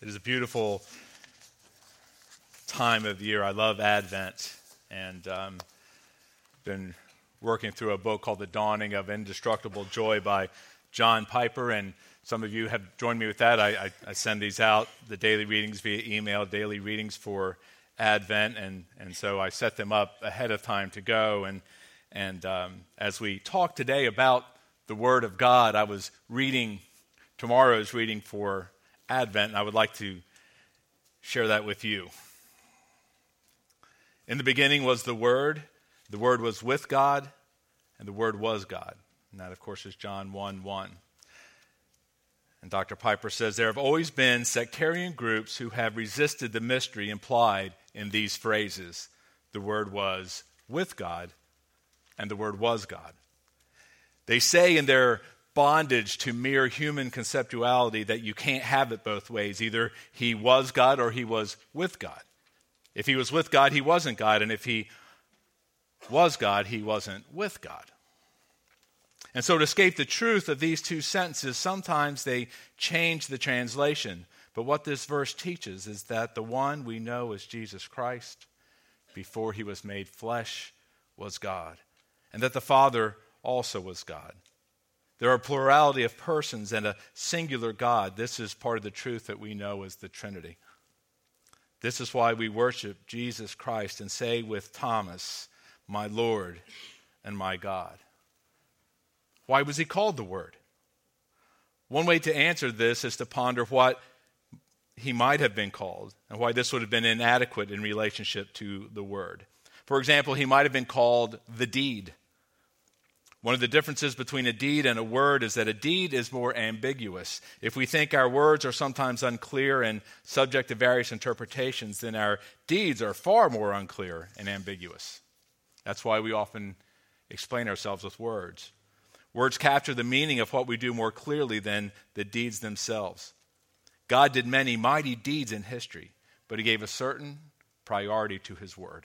It is a beautiful time of the year. I love Advent, and been working through a book called The Dawning of Indestructible Joy by John Piper, and some of you have joined me with that. I send these out, the daily readings via email, daily readings for Advent, and so I set them up ahead of time to go. And as we talk today about the Word of God, I was reading tomorrow's reading for Advent, and I would like to share that with you. In the beginning was the Word was with God, and the Word was God. And that, of course, is John 1:1. And Dr. Piper says, there have always been sectarian groups who have resisted the mystery implied in these phrases. The Word was with God, and the Word was God. They say in their bondage to mere human conceptuality that you can't have it both ways. Either he was God or he was with God. If he was with God, he wasn't God. And if he was God, he wasn't with God. And so to escape the truth of these two sentences, sometimes they change the translation. But what this verse teaches is that the one we know as Jesus Christ, before he was made flesh, was God. And that the Father also was God. There are a plurality of persons and a singular God. This is part of the truth that we know as the Trinity. This is why we worship Jesus Christ and say with Thomas, my Lord and my God. Why was he called the Word? One way to answer this is to ponder what he might have been called and why this would have been inadequate in relationship to the Word. For example, he might have been called the deed. One of the differences between a deed and a word is that a deed is more ambiguous. If we think our words are sometimes unclear and subject to various interpretations, then our deeds are far more unclear and ambiguous. That's why we often explain ourselves with words. Words capture the meaning of what we do more clearly than the deeds themselves. God did many mighty deeds in history, but he gave a certain priority to his word.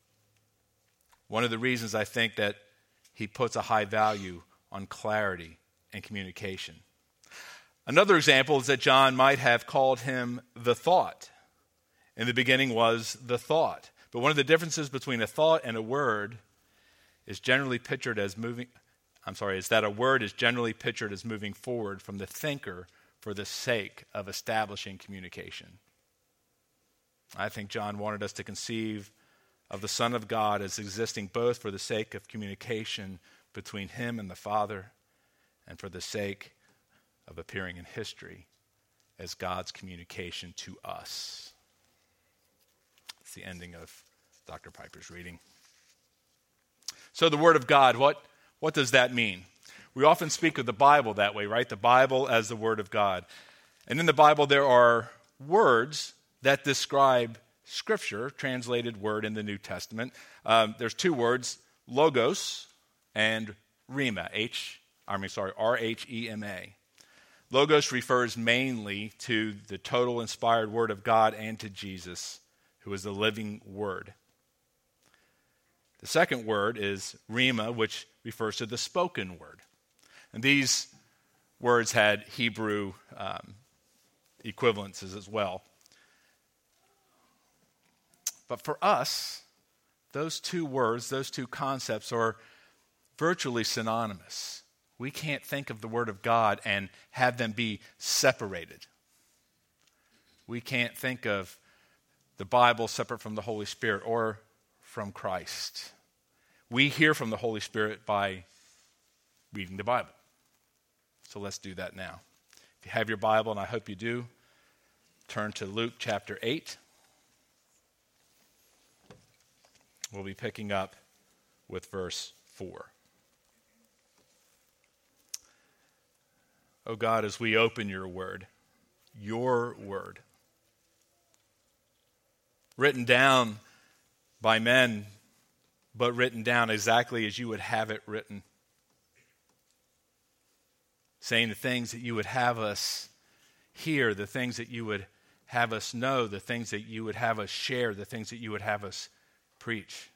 One of the reasons I think that he puts a high value on clarity and communication. Another example is that John might have called him the thought. In the beginning was the thought. But one of the differences between a thought and a word is generally pictured as that a word is generally pictured as moving forward from the thinker for the sake of establishing communication. I think John wanted us to conceive of the Son of God as existing both for the sake of communication between him and the Father and for the sake of appearing in history as God's communication to us. It's the ending of Dr. Piper's reading. So the Word of God, what does that mean? We often speak of the Bible that way, right? The Bible as the Word of God. And in the Bible there are words that describe Scripture, translated word in the New Testament. There's two words, logos and rhema, R-H-E-M-A. Logos refers mainly to the total inspired Word of God and to Jesus, who is the living Word. The second word is rhema, which refers to the spoken word. And these words had Hebrew equivalences as well. But for us, those two words, those two concepts are virtually synonymous. We can't think of the Word of God and have them be separated. We can't think of the Bible separate from the Holy Spirit or from Christ. We hear from the Holy Spirit by reading the Bible. So let's do that now. If you have your Bible, and I hope you do, turn to Luke chapter 8. We'll be picking up with verse 4. Oh God, as we open your word, written down by men, but written down exactly as you would have it written, saying the things that you would have us hear, the things that you would have us know, the things that you would have us share, the things that you would have us preach.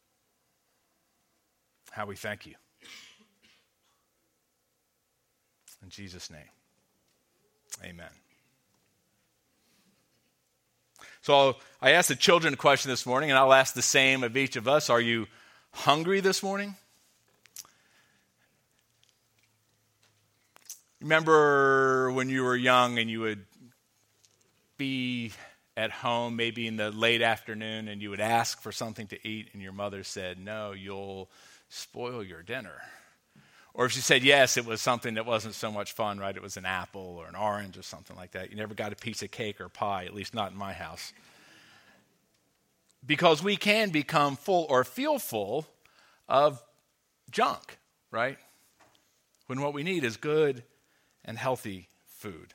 How we thank you. In Jesus' name, amen. So I asked the children a question this morning, and I'll ask the same of each of us. Are you hungry this morning? Remember when you were young and you would be at home, maybe in the late afternoon, and you would ask for something to eat, and your mother said, no, you'll spoil your dinner. Or if she said yes, it was something that wasn't so much fun, right? It was an apple or an orange or something like that. You never got a piece of cake or pie, at least not in my house. Because we can become full or feel full of junk, right? When what we need is good and healthy food.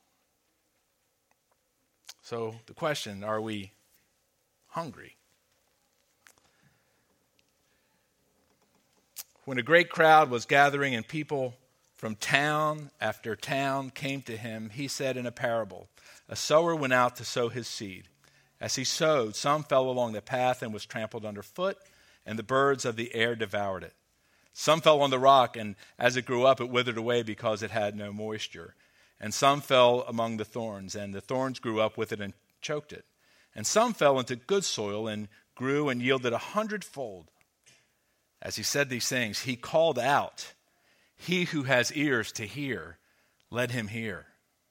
So the question, are we hungry? When a great crowd was gathering and people from town after town came to him, he said in a parable, a sower went out to sow his seed. As he sowed, some fell along the path and was trampled underfoot, and the birds of the air devoured it. Some fell on the rock, and as it grew up, it withered away because it had no moisture. And some fell among the thorns, and the thorns grew up with it and choked it. And some fell into good soil and grew and yielded 100-fold. As he said these things, he called out, he who has ears to hear, let him hear.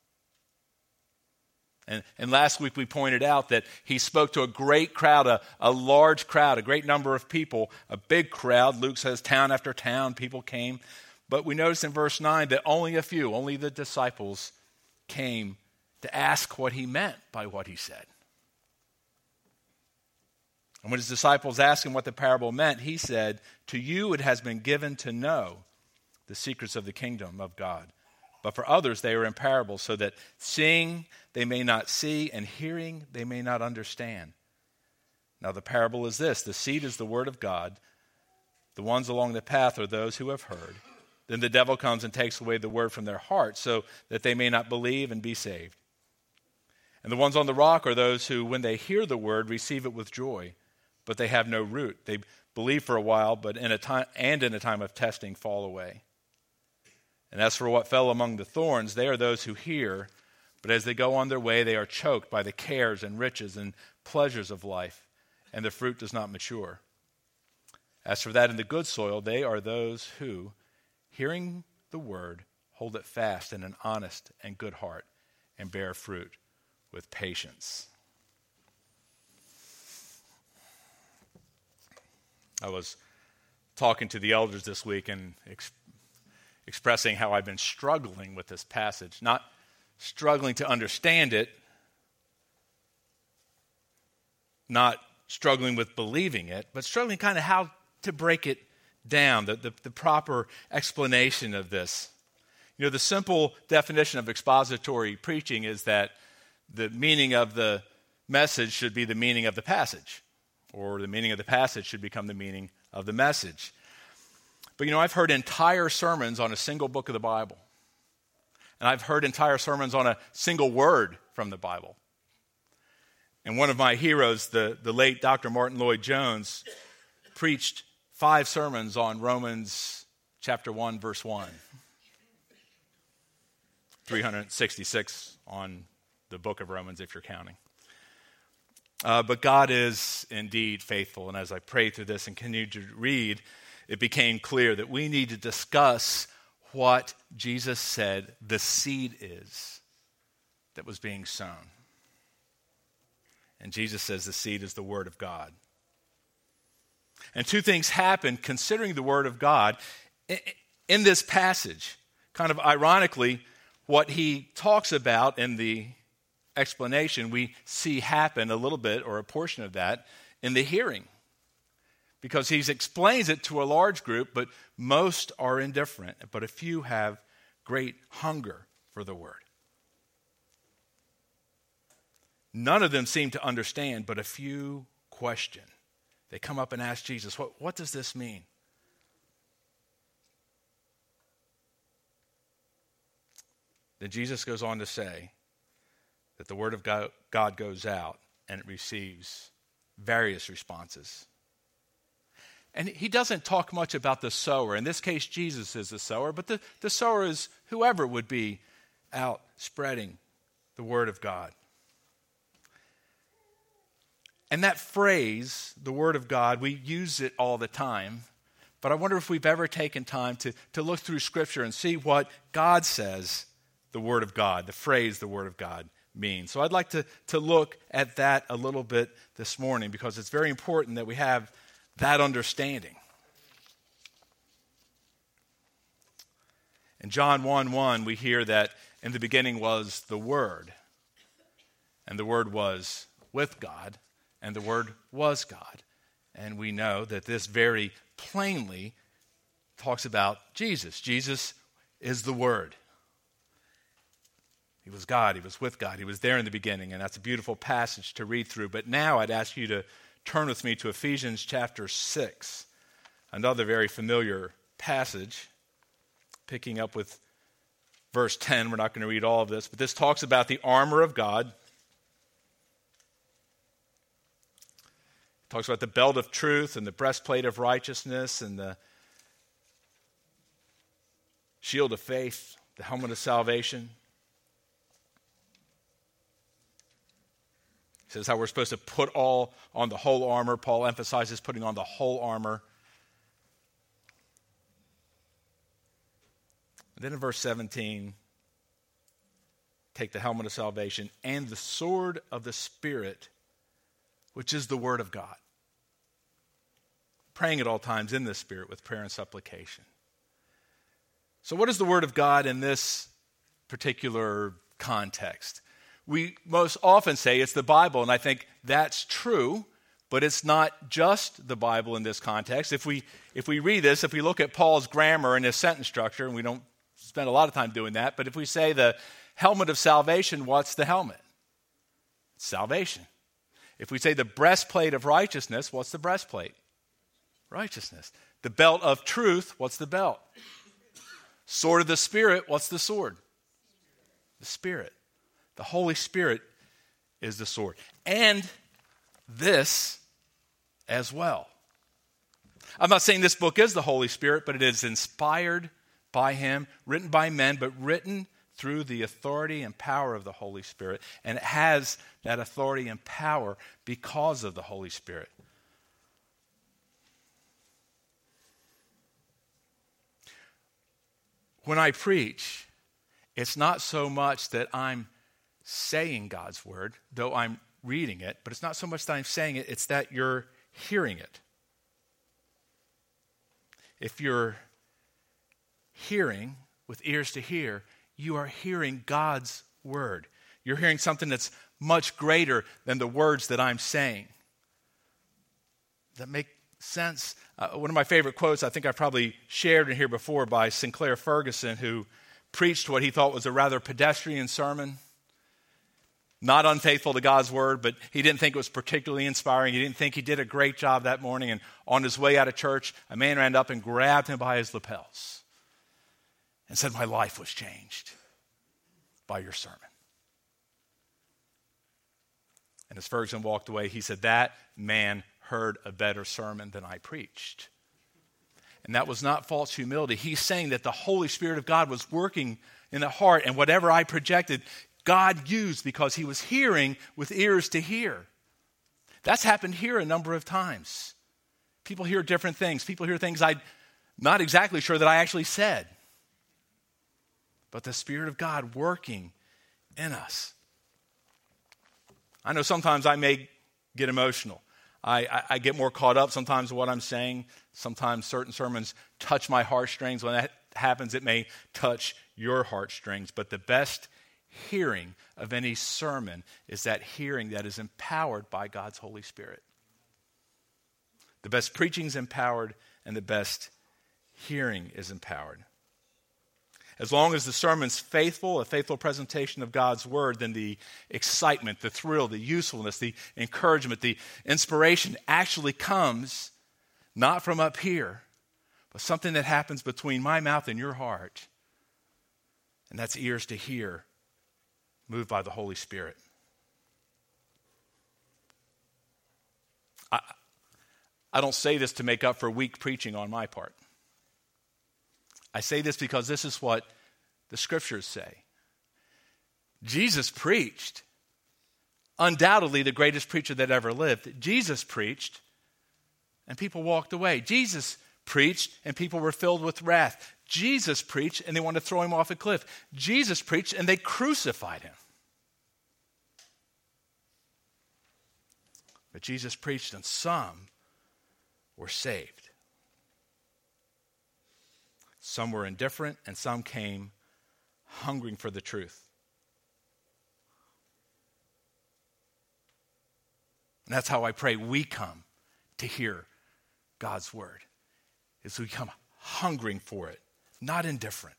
And last week we pointed out that he spoke to a great crowd, a large crowd, a great number of people, a big crowd. Luke says town after town, people came. But we notice in verse 9 that only a few, only the disciples came to ask what he meant by what he said. And when his disciples asked him what the parable meant, he said, to you it has been given to know the secrets of the kingdom of God. But for others they are in parables, so that seeing they may not see, and hearing they may not understand. Now the parable is this: the seed is the word of God. The ones along the path are those who have heard. Then the devil comes and takes away the word from their hearts, so that they may not believe and be saved. And the ones on the rock are those who, when they hear the word, receive it with joy, but they have no root. They believe for a while, but in a time of testing fall away. And as for what fell among the thorns, they are those who hear, but as they go on their way, they are choked by the cares and riches and pleasures of life, and the fruit does not mature. As for that in the good soil, they are those who, hearing the word, hold it fast in an honest and good heart, and bear fruit with patience. I was talking to the elders this week and expressing how I've been struggling with this passage, not struggling to understand it, not struggling with believing it, but struggling kind of how to break it down, the proper explanation of this. You know, the simple definition of expository preaching is that the meaning of the message should be the meaning of the passage, or the meaning of the passage should become the meaning of the message. But you know, I've heard entire sermons on a single book of the Bible. And I've heard entire sermons on a single word from the Bible. And one of my heroes, the late Dr. Martin Lloyd-Jones, preached 5 sermons on Romans chapter 1, verse 1. 366 on the book of Romans, if you're counting. But God is indeed faithful. And as I prayed through this and continued to read, it became clear that we need to discuss what Jesus said the seed is that was being sown. And Jesus says the seed is the word of God. And 2 things happen considering the word of God in this passage. Kind of ironically, what he talks about in the explanation, we see happen a little bit, or a portion of that, in the hearing. Because he explains it to a large group, but most are indifferent, but a few have great hunger for the word. None of them seem to understand, but a few question. They come up and ask Jesus, what does this mean? Then Jesus goes on to say that the word of God goes out and it receives various responses. And he doesn't talk much about the sower. In this case, Jesus is the sower, but the sower is whoever would be out spreading the word of God. And that phrase, the word of God, we use it all the time. But I wonder if we've ever taken time to look through Scripture and see what God says the word of God, the phrase the word of God means. So I'd like to look at that a little bit this morning because it's very important that we have that understanding. In John 1:1, we hear that in the beginning was the Word, and the Word was with God, and the Word was God. And we know that this very plainly talks about Jesus. Jesus is the Word. He was God. He was with God. He was there in the beginning, and that's a beautiful passage to read through. But now I'd ask you to turn with me to Ephesians chapter 6, another very familiar passage, picking up with verse 10. We're not going to read all of this, but this talks about the armor of God. It talks about the belt of truth and the breastplate of righteousness and the shield of faith, the helmet of salvation. It says how we're supposed to put all on the whole armor. Paul emphasizes putting on the whole armor. And then in verse 17, take the helmet of salvation and the sword of the Spirit, which is the word of God. Praying at all times in the Spirit with prayer and supplication. So what is the word of God in this particular context? We most often say it's the Bible, and I think that's true, but it's not just the Bible in this context. If we read this, if we look at Paul's grammar and his sentence structure, and we don't spend a lot of time doing that, but if we say the helmet of salvation, what's the helmet? It's salvation. If we say the breastplate of righteousness, what's the breastplate? Righteousness. The belt of truth, what's the belt? Sword of the Spirit, what's the sword? The Spirit. The Holy Spirit is the sword. And this as well. I'm not saying this book is the Holy Spirit, but it is inspired by Him, written by men, but written through the authority and power of the Holy Spirit. And it has that authority and power because of the Holy Spirit. When I preach, it's not so much that I'm saying God's word, though I'm reading it, but it's not so much that I'm saying it, it's that you're hearing it. If you're hearing with ears to hear, you are hearing God's word. You're hearing something that's much greater than the words that I'm saying. Does that make sense? One of my favorite quotes, I think I probably shared in here before, by Sinclair Ferguson, who preached what he thought was a rather pedestrian sermon. Not unfaithful to God's word, but he didn't think it was particularly inspiring. He didn't think he did a great job that morning. And on his way out of church, a man ran up and grabbed him by his lapels and said, "My life was changed by your sermon." And as Ferguson walked away, he said, "That man heard a better sermon than I preached." And that was not false humility. He's saying that the Holy Spirit of God was working in the heart, and whatever I projected, God used because he was hearing with ears to hear. That's happened here a number of times. People hear different things. People hear things I'm not exactly sure that I actually said. But the Spirit of God working in us. I know sometimes I may get emotional. I get more caught up sometimes with what I'm saying. Sometimes certain sermons touch my heartstrings. When that happens, it may touch your heartstrings. But the best hearing of any sermon is that hearing that is empowered by God's Holy Spirit. The best preaching is empowered, and the best hearing is empowered. As long as the sermon's faithful, a faithful presentation of God's word, then the excitement, the thrill, the usefulness, the encouragement, the inspiration actually comes not from up here, but something that happens between my mouth and your heart. And that's ears to hear, moved by the Holy Spirit. I don't say this to make up for weak preaching on my part. I say this because this is what the scriptures say. Jesus preached. Undoubtedly the greatest preacher that ever lived. Jesus preached and people walked away. Jesus preached and people were filled with wrath. Jesus preached and they wanted to throw him off a cliff. Jesus preached and they crucified him. But Jesus preached and some were saved. Some were indifferent and some came hungering for the truth. And that's how I pray we come to hear God's word. Is we come hungering for it, not indifferent.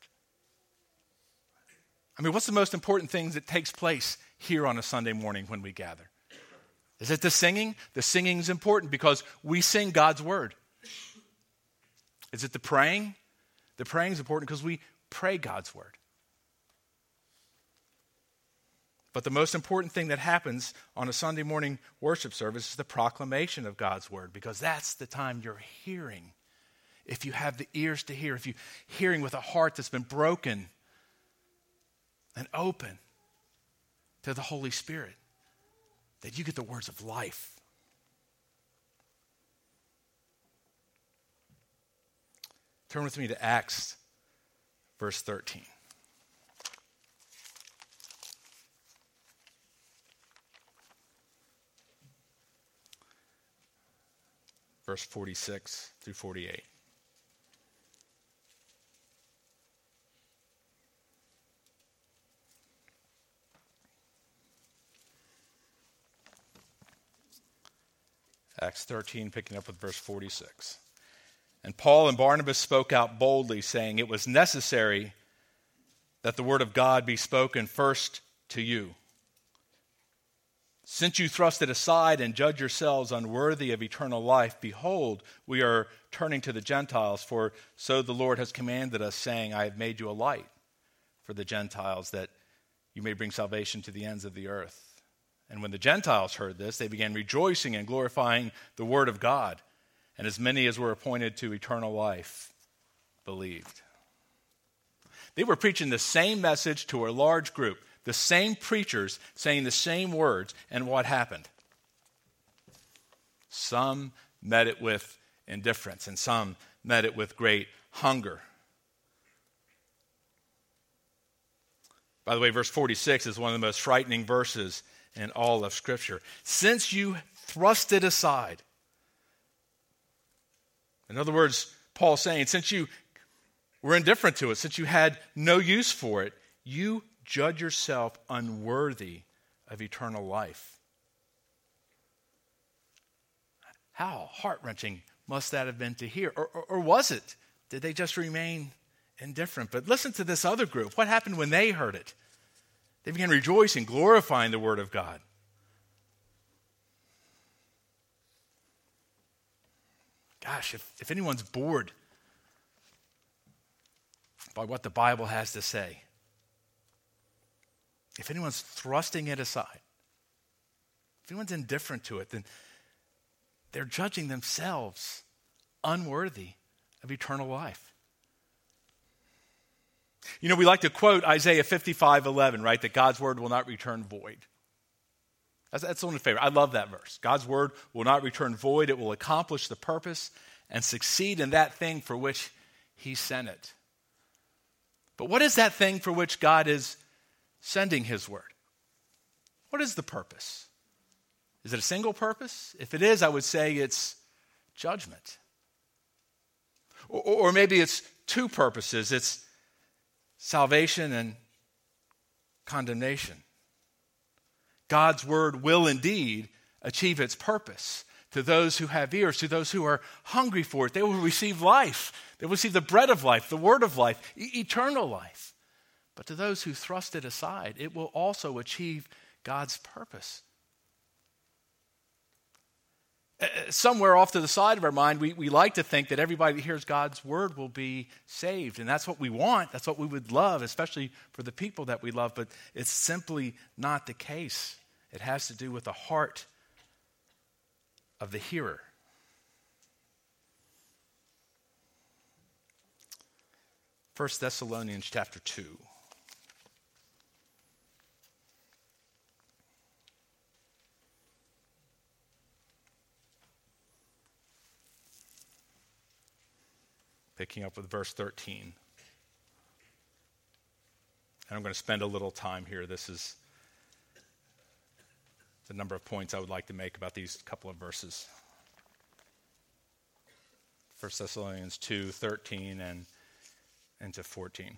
I mean, what's the most important thing that takes place here on a Sunday morning when we gather? Is it the singing? The singing is important because we sing God's word. Is it the praying? The praying is important because we pray God's word. But the most important thing that happens on a Sunday morning worship service is the proclamation of God's word, because that's the time you're hearing. If you have the ears to hear, if you're hearing with a heart that's been broken and open to the Holy Spirit, that you get the words of life. Turn with me to Acts, verse 13. Verse 46 through 48. Acts 13, picking up with verse 46. And Paul and Barnabas spoke out boldly, saying, "It was necessary that the word of God be spoken first to you. Since you thrust it aside and judge yourselves unworthy of eternal life, behold, we are turning to the Gentiles, for so the Lord has commanded us, saying, I have made you a light for the Gentiles, that you may bring salvation to the ends of the earth." And when the Gentiles heard this, they began rejoicing and glorifying the word of God. And as many as were appointed to eternal life believed. They were preaching the same message to a large group, the same preachers saying the same words, and what happened? Some met it with indifference, and some met it with great hunger. By the way, verse 46 is one of the most frightening verses in all of Scripture. Since you thrust it aside. In other words, Paul's saying, since you were indifferent to it, since you had no use for it, you judge yourself unworthy of eternal life. How heart-wrenching must that have been to hear? Or was it? Did they just remain indifferent? But listen to this other group. What happened when they heard it? They began rejoicing, glorifying the word of God. Gosh, if anyone's bored by what the Bible has to say, if anyone's thrusting it aside, if anyone's indifferent to it, then they're judging themselves unworthy of eternal life. You know, we like to quote Isaiah 55:11, right? That God's word will not return void. That's one of my favorite. I love that verse. God's word will not return void. It will accomplish the purpose and succeed in that thing for which he sent it. But what is that thing for which God is sending his word? What is the purpose? Is it a single purpose? If it is, I would say it's judgment. Or maybe it's two purposes. It's salvation and condemnation. God's word will indeed achieve its purpose. To those who have ears, to those who are hungry for it, they will receive life. They will receive the bread of life, the word of life, eternal life. But to those who thrust it aside, it will also achieve God's purpose. Somewhere off to the side of our mind, we like to think that everybody that hears God's word will be saved. And that's what we want. That's what we would love, especially for the people that we love. But it's simply not the case. It has to do with the heart of the hearer. 1 Thessalonians chapter 2. Picking up with verse 13. And I'm going to spend a little time here. This is the number of points I would like to make about these couple of verses. 1 Thessalonians 2, 13 and into 14.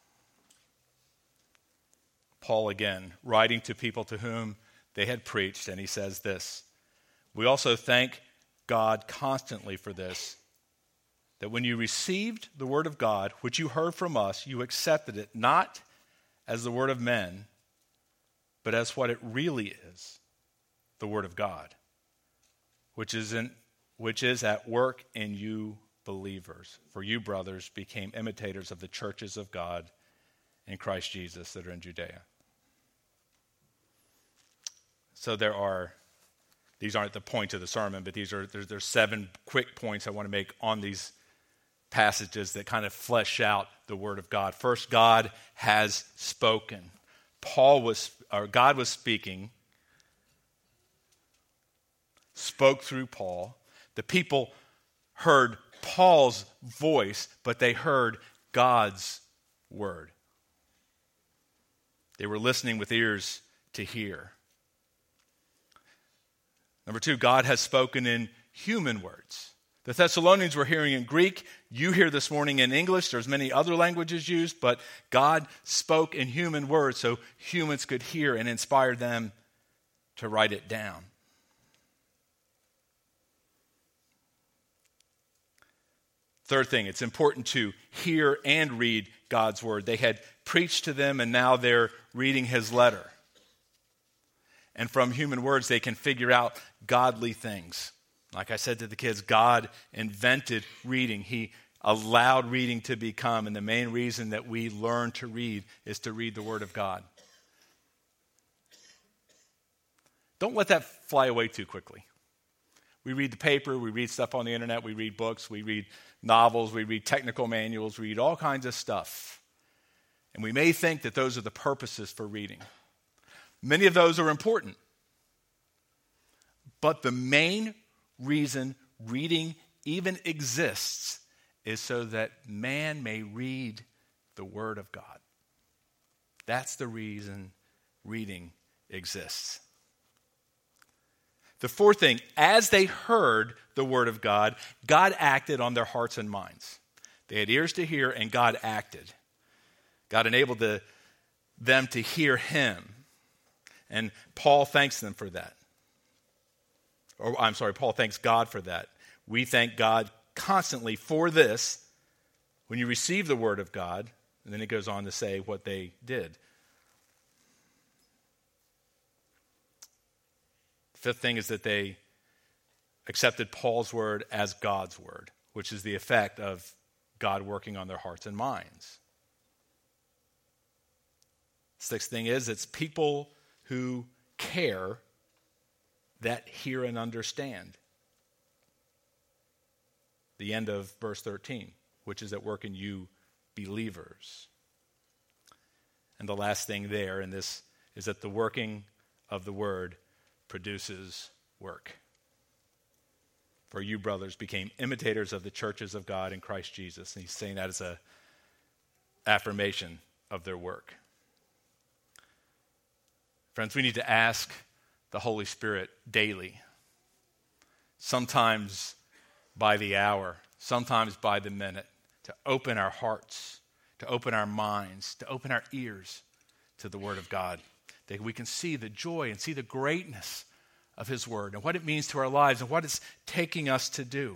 Paul again, writing to people to whom they had preached, and he says this, "We also thank God constantly for this, that when you received the word of God, which you heard from us, you accepted it not as the word of men, but as what it really is, the word of God, which is at work in you believers. For you, brothers, became imitators of the churches of God in Christ Jesus that are in Judea." So these aren't the point of the sermon, but there's 7 quick points I want to make on these passages that kind of flesh out the word of God. First, God has spoken. God was speaking, spoke through Paul. The people heard Paul's voice, but they heard God's word. They were listening with ears to hear. Number 2, God has spoken in human words. The Thessalonians were hearing in Greek. You hear this morning in English. There's many other languages used, but God spoke in human words so humans could hear and inspire them to write it down. Third thing, it's important to hear and read God's word. They had preached to them, and now they're reading his letter. And from human words, they can figure out godly things. Like I said to the kids, God invented reading. He allowed reading to become, and the main reason that we learn to read is to read the Word of God. Don't let that fly away too quickly. We read the paper, we read stuff on the internet, we read books, we read novels, we read technical manuals, we read all kinds of stuff. And we may think that those are the purposes for reading. Many of those are important. But the main reason reading even exists is so that man may read the Word of God. That's the reason reading exists. The fourth thing, as they heard the Word of God, God acted on their hearts and minds. They had ears to hear, and God acted. God enabled them to hear him. And Paul thanks them for that. Paul thanks God for that. We thank God constantly for this when you receive the word of God. And then it goes on to say what they did. The fifth thing is that they accepted Paul's word as God's word, which is the effect of God working on their hearts and minds. Sixth thing is it's people who care that hear and understand. The end of verse 13, which is at work in you believers. And the last thing there in this is that the working of the word produces work. For you, brothers, became imitators of the churches of God in Christ Jesus. And he's saying that as an affirmation of their work. Friends, we need to ask the Holy Spirit daily, sometimes by the hour, sometimes by the minute, to open our hearts, to open our minds, to open our ears to the Word of God, that we can see the joy and see the greatness of His Word and what it means to our lives and what it's taking us to do.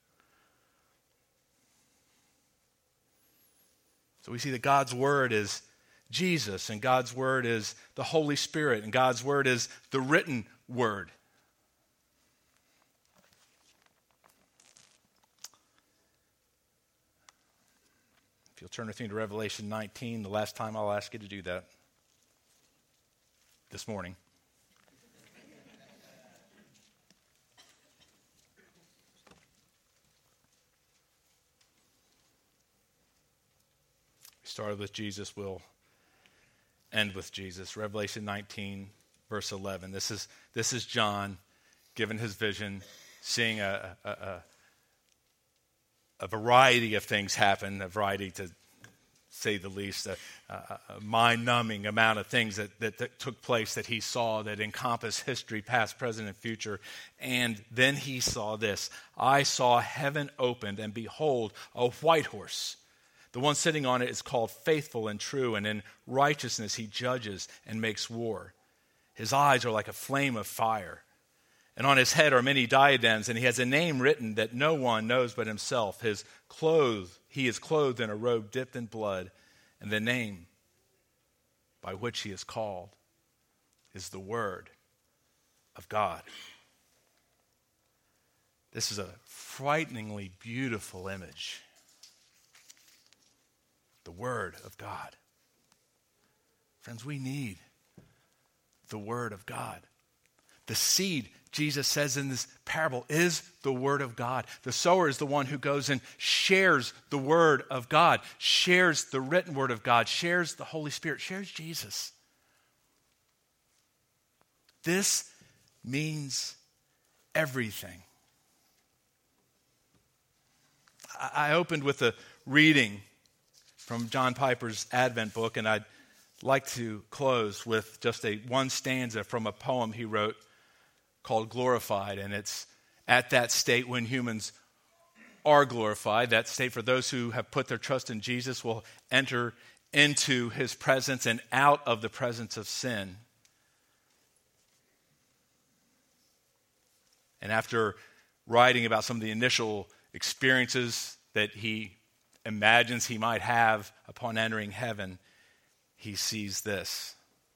So we see that God's Word is Jesus, and God's Word is the Holy Spirit, and God's Word is the written Word. If you'll turn with me to Revelation 19, the last time I'll ask you to do that this morning. Started with Jesus, will end with Jesus. Revelation 19, verse 11. This is John, given his vision, seeing a variety of things happen, a variety to say the least, a mind-numbing amount of things that took place that he saw that encompass history, past, present, and future. And then he saw this. I saw heaven opened, and behold, a white horse. The one sitting on it is called Faithful and True, and in righteousness he judges and makes war. His eyes are like a flame of fire, and on his head are many diadems, and he has a name written that no one knows but himself. He is clothed in a robe dipped in blood, and the name by which he is called is the Word of God. This is a frighteningly beautiful image. The Word of God. Friends, we need the Word of God. The seed, Jesus says in this parable, is the Word of God. The sower is the one who goes and shares the Word of God, shares the written Word of God, shares the Holy Spirit, shares Jesus. This means everything. I opened with a reading from John Piper's Advent book, and I'd like to close with just one stanza from a poem he wrote called Glorified, and it's at that state when humans are glorified, that state for those who have put their trust in Jesus will enter into his presence and out of the presence of sin. And after writing about some of the initial experiences that he imagines he might have upon entering heaven, he sees this.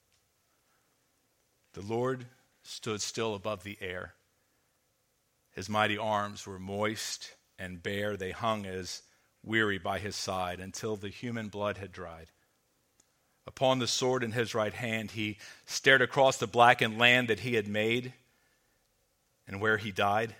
The Lord stood still above the air. His mighty arms were moist and bare. They hung as weary by his side until the human blood had dried. Upon the sword in his right hand, he stared across the blackened land that he had made and where he died.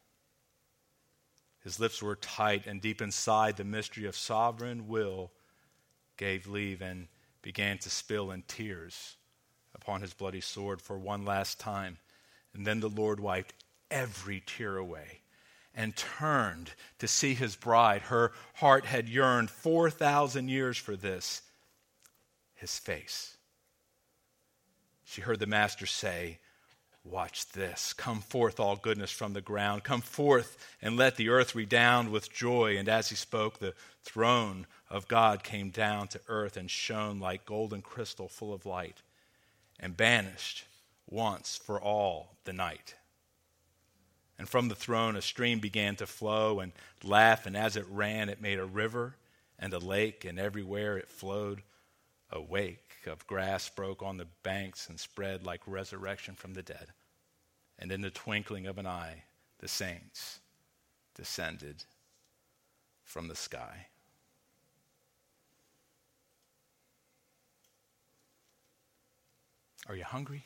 His lips were tight, and deep inside the mystery of sovereign will gave leave and began to spill in tears upon his bloody sword for one last time. And then the Lord wiped every tear away and turned to see his bride. Her heart had yearned 4,000 years for this, his face. She heard the Master say, "Watch this. Come forth, all goodness from the ground. Come forth and let the earth redound with joy." And as he spoke, the throne of God came down to earth and shone like golden crystal full of light, and banished once for all the night. And from the throne a stream began to flow and laugh, and as it ran it made a river and a lake, and everywhere it flowed a wake of grass broke on the banks and spread like resurrection from the dead. And in the twinkling of an eye, the saints descended from the sky. Are you hungry?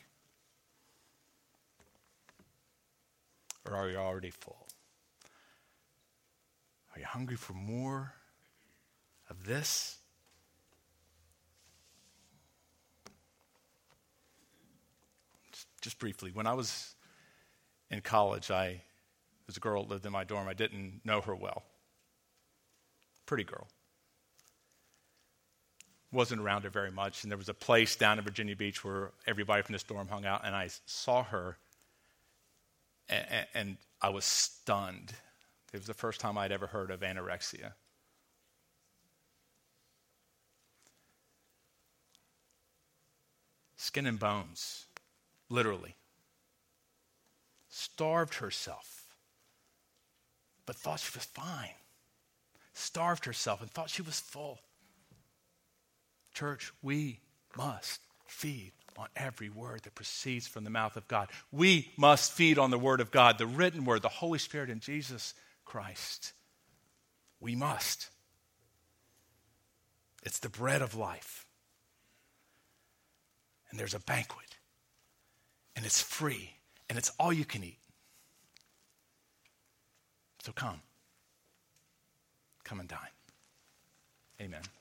Or are you already full? Are you hungry for more of this? Just briefly, when I was in college, there was a girl that lived in my dorm. I didn't know her well. Pretty girl. Wasn't around her very much, and there was a place down in Virginia Beach where everybody from this dorm hung out, and I saw her, and I was stunned. It was the first time I'd ever heard of anorexia. Skin and bones, literally. Starved herself, but thought she was fine. Starved herself and thought she was full. Church, we must feed on every word that proceeds from the mouth of God. We must feed on the Word of God, the written Word, the Holy Spirit in Jesus Christ. We must. It's the bread of life. And there's a banquet. And it's free. And it's all you can eat. So come. Come and dine. Amen.